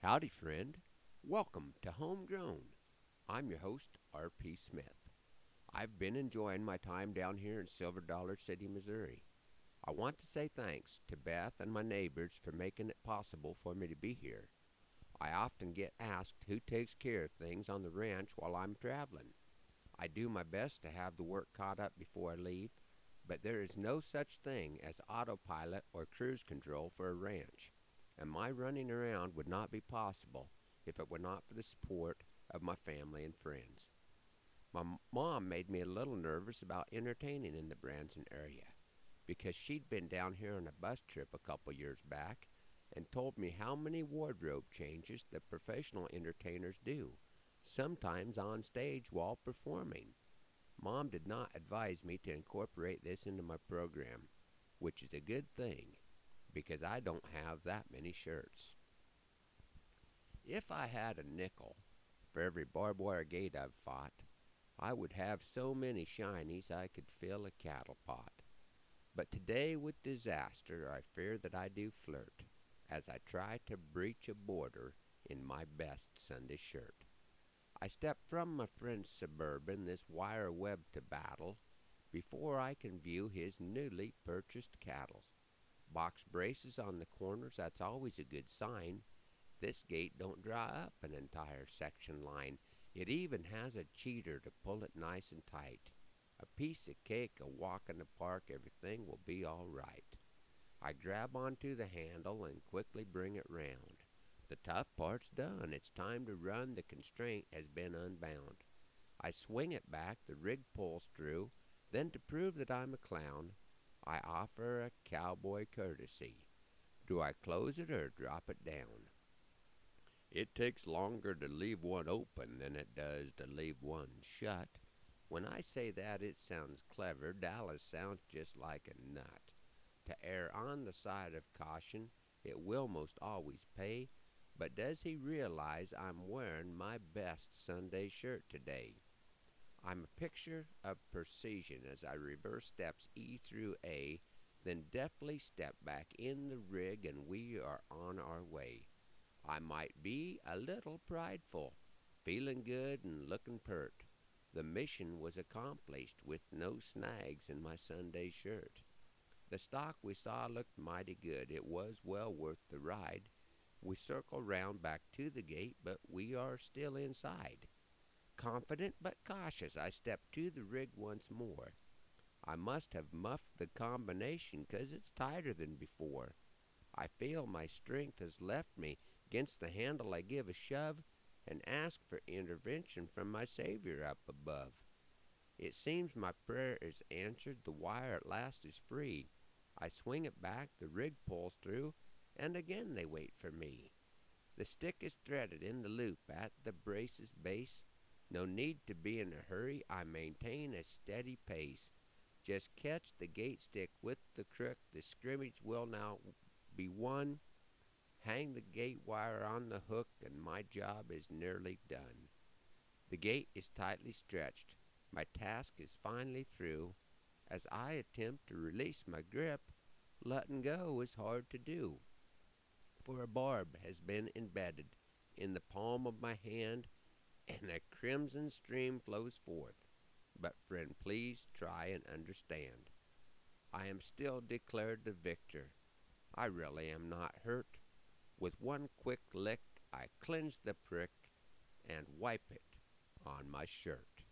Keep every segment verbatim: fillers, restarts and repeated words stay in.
Howdy, friend. Welcome to Homegrown. I'm your host, R P. Smith. I've been enjoying my time down here in Silver Dollar City, Missouri. I want to say thanks to Beth and my neighbors for making it possible for me to be here. I often get asked who takes care of things on the ranch while I'm traveling. I do my best to have the work caught up before I leave, but there is no such thing as autopilot or cruise control for a ranch, and my running around would not be possible if it were not for the support of my family and friends. My m- mom made me a little nervous about entertaining in the Branson area because she'd been down here on a bus trip a couple years back and told me how many wardrobe changes the professional entertainers do, sometimes on stage while performing. Mom did not advise me to incorporate this into my program, which is a good thing because I don't have that many shirts. If I had a nickel for every barbed wire gate I've fought, I would have so many shinies I could fill a cattle pot. But today, with disaster, I fear that I do flirt as I try to breach a border in my best Sunday shirt. I step from my friend's Suburban, this wire web to battle, before I can view his newly purchased cattle. Box braces on the corners, that's always a good sign. This gate don't dry up an entire section line. It even has a cheater to pull it nice and tight. A piece of cake, a walk in the park, everything will be all right. I grab onto the handle and quickly bring it round. The tough part's done. It's time to run. The constraint has been unbound. I swing it back. The rig pulls through. Then, to prove that I'm a clown, I offer a cowboy courtesy. Do I close it or drop it down? It takes longer to leave one open than it does to leave one shut. When I say that, it sounds clever. Dallas sounds just like a nut. To err on the side of caution, it will most always pay. But does he realize I'm wearing my best Sunday shirt today? I'm a picture of precision as I reverse steps E through A, then deftly step back in the rig, and we are on our way. I might be a little prideful, feeling good and looking pert. The mission was accomplished with no snags in my Sunday shirt. The stock we saw looked mighty good. It was well worth the ride. We circle round back to the gate, but we are still inside. Confident but cautious, I step to the rig once more. I must have muffed the combination 'cause it's tighter than before. I feel my strength has left me. Against the handle I give a shove and ask for intervention from my Savior up above. It seems my prayer is answered. The wire at last is free. I swing it back, the rig pulls through, and again they wait for me. The stick is threaded in the loop at the brace's base. No need to be in a hurry. I maintain a steady pace. Just catch the gate stick with the crook. The scrimmage will now be won. Hang the gate wire on the hook, and my job is nearly done. The gate is tightly stretched. My task is finally through. As I attempt to release my grip, letting go is hard to do, for a barb has been embedded in the palm of my hand, and a crimson stream flows forth. But, friend, please try and understand. I am still declared the victor. I really am not hurt. With one quick lick, I cleanse the prick and wipe it on my shirt.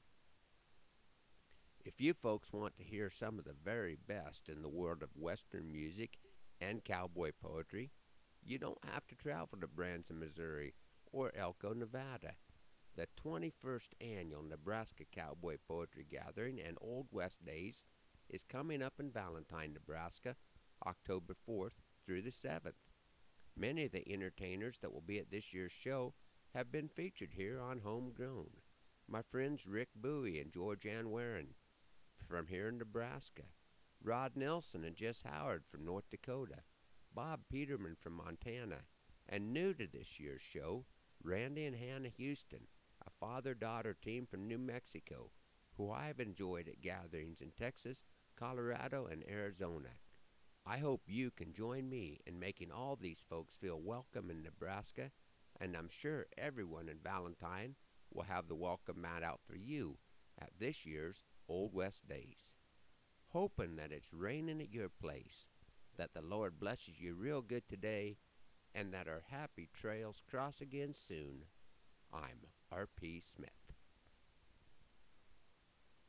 If you folks want to hear some of the very best in the world of Western music and cowboy poetry, you don't have to travel to Branson, Missouri or Elko, Nevada. The twenty-first Annual Nebraska Cowboy Poetry Gathering and Old West Days is coming up in Valentine, Nebraska, October fourth through the seventh. Many of the entertainers that will be at this year's show have been featured here on Homegrown. My friends Rick Bowie and George Ann Warren from here in Nebraska, Rod Nelson and Jess Howard from North Dakota, Bob Peterman from Montana, and new to this year's show, Randy and Hannah Houston, a father-daughter team from New Mexico, who I have enjoyed at gatherings in Texas, Colorado, and Arizona. I hope you can join me in making all these folks feel welcome in Nebraska and I'm sure everyone in Valentine will have the welcome mat out for you at this year's Old West Days. Hoping that it's raining at your place, that the Lord blesses you real good today, and that our happy trails cross again soon. I'm R P. Smith.